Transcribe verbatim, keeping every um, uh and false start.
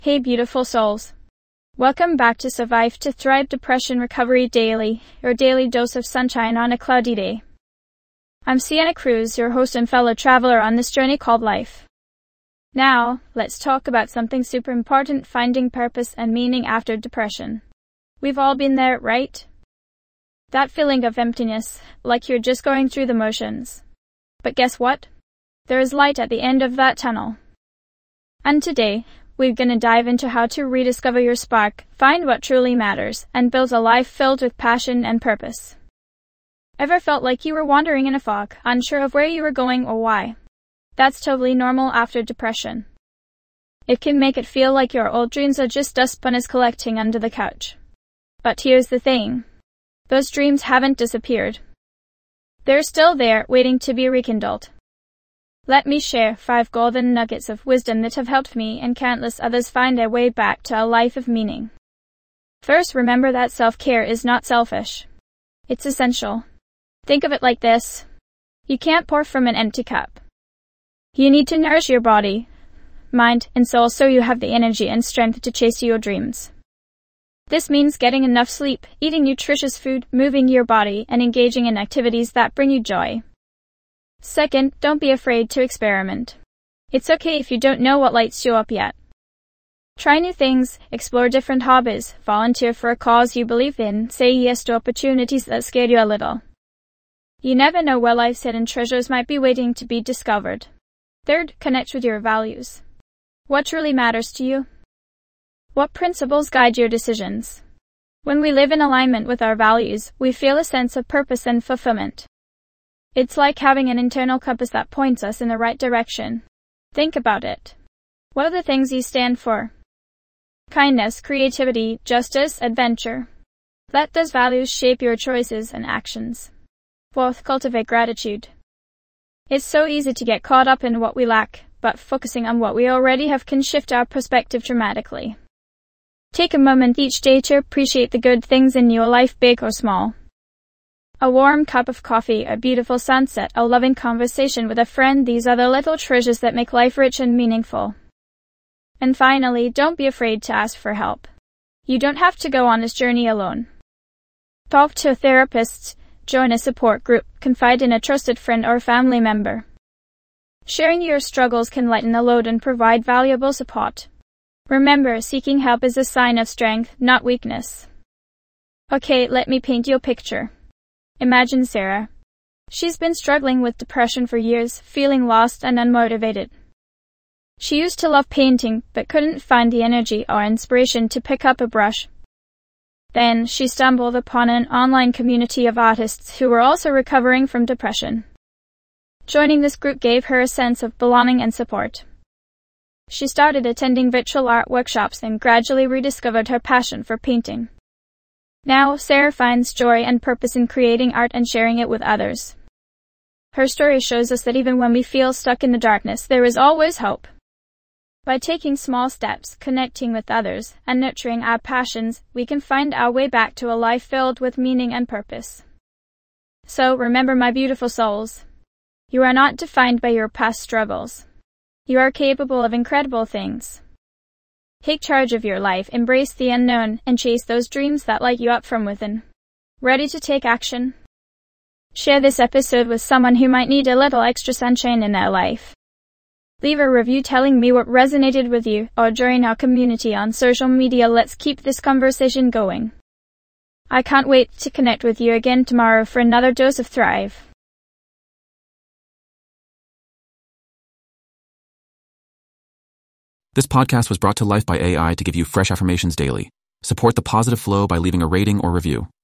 Hey beautiful souls. Welcome back to Survive to Thrive Depression Recovery Daily, your daily dose of sunshine on a cloudy day. I'm Sienna Cruz, your host and fellow traveler on this journey called life. Now, let's talk about something super important, finding purpose and meaning after depression. We've all been there, right? That feeling of emptiness, like you're just going through the motions. But guess what? There is light at the end of that tunnel. And today, we're gonna dive into how to rediscover your spark, find what truly matters, and build a life filled with passion and purpose. Ever felt like you were wandering in a fog, unsure of where you were going or why? That's totally normal after depression. It can make it feel like your old dreams are just dust bunnies collecting under the couch. But here's the thing. Those dreams haven't disappeared. They're still there, waiting to be rekindled. Let me share five golden nuggets of wisdom that have helped me and countless others find their way back to a life of meaning. First, remember that self-care is not selfish. It's essential. Think of it like this. You can't pour from an empty cup. You need to nourish your body, mind, and soul so you have the energy and strength to chase your dreams. This means getting enough sleep, eating nutritious food, moving your body, and engaging in activities that bring you joy. Second, don't be afraid to experiment. It's okay if you don't know what lights you up yet. Try new things, explore different hobbies, volunteer for a cause you believe in, say yes to opportunities that scare you a little. You never know where life's hidden treasures might be waiting to be discovered. Third, connect with your values. What truly matters to you? What principles guide your decisions? When we live in alignment with our values, we feel a sense of purpose and fulfillment. It's like having an internal compass that points us in the right direction. Think about it. What are the things you stand for? Kindness, creativity, justice, adventure. Let those values shape your choices and actions. Fourth, cultivate gratitude. It's so easy to get caught up in what we lack, but focusing on what we already have can shift our perspective dramatically. Take a moment each day to appreciate the good things in your life, big or small. A warm cup of coffee, a beautiful sunset, a loving conversation with a friend, these are the little treasures that make life rich and meaningful. And finally, don't be afraid to ask for help. You don't have to go on this journey alone. Talk to a therapist, join a support group, confide in a trusted friend or family member. Sharing your struggles can lighten the load and provide valuable support. Remember, seeking help is a sign of strength, not weakness. Okay, let me paint you a picture. Imagine Sarah. She's been struggling with depression for years, feeling lost and unmotivated. She used to love painting, but couldn't find the energy or inspiration to pick up a brush. Then, she stumbled upon an online community of artists who were also recovering from depression. Joining this group gave her a sense of belonging and support. She started attending virtual art workshops and gradually rediscovered her passion for painting. Now, Sarah finds joy and purpose in creating art and sharing it with others. Her story shows us that even when we feel stuck in the darkness, there is always hope. By taking small steps, connecting with others, and nurturing our passions, we can find our way back to a life filled with meaning and purpose. So, remember, my beautiful souls, you are not defined by your past struggles. You are capable of incredible things. Take charge of your life, embrace the unknown, and chase those dreams that light you up from within. Ready to take action? Share this episode with someone who might need a little extra sunshine in their life. Leave a review telling me what resonated with you, or join our community on social media. Let's keep this conversation going. I can't wait to connect with you again tomorrow for another dose of Thrive. This podcast was brought to life by A I to give you fresh affirmations daily. Support the positive flow by leaving a rating or review.